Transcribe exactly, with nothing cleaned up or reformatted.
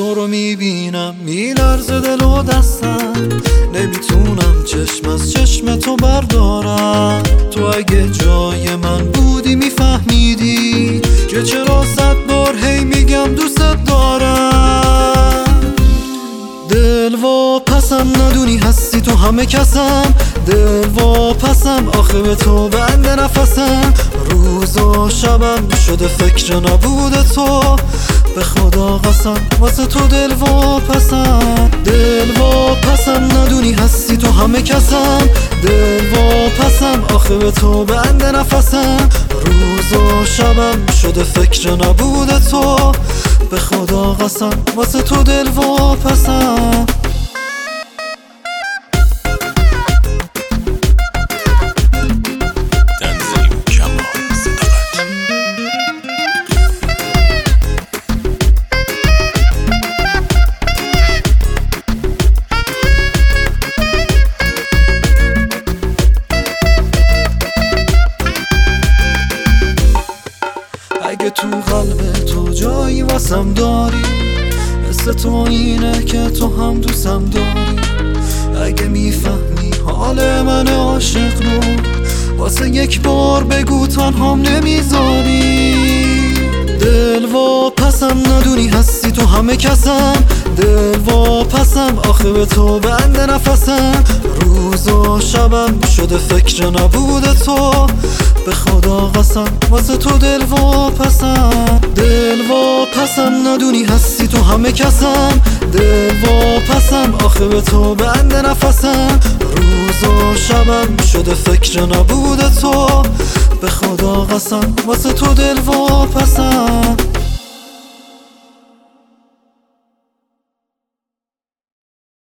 تو رو میبینم میلرزه دل و دستم، نمیتونم چشم از چشم تو بردارم. تو اگه جای من بودی میفهمیدی که چرا صد بار هی میگم دوست دارم. دل و پسم ندونی هستی تو همه کسم، دل و پسم آخه به تو بنده نفسم. روز و شبم شده فکر نبود تو، به خدا قسم واسه تو دل و پسم. دل و پسم ندونی هستی تو همه کسم، دل و پسم آخه به تو بنده نفسم. روز و شبم شده فکر نبود تو، به خدا قسم واسه تو دل و پسم. اگه تو قلب تو جایی واسم داری، مثل تو اینه که تو هم دوستم داری. اگه میفهمی حال من عاشق رو، واسه یک بار بگو تنهام نمیذاری. دل و پسم ندونی هستی تو همه کسم، دل و پسم آخه به تو بنده نفسم. روز و شبم شده فکر نبود تو، به خدا قسم واسه تو دل و پسم. دل و پسم ندونی هستی تو همه کسم، دل و پسم آخه به تو بنده نفسم. روز و شبم شده فکر نبود تو، به خدا قسم واسه تو دل و پسم.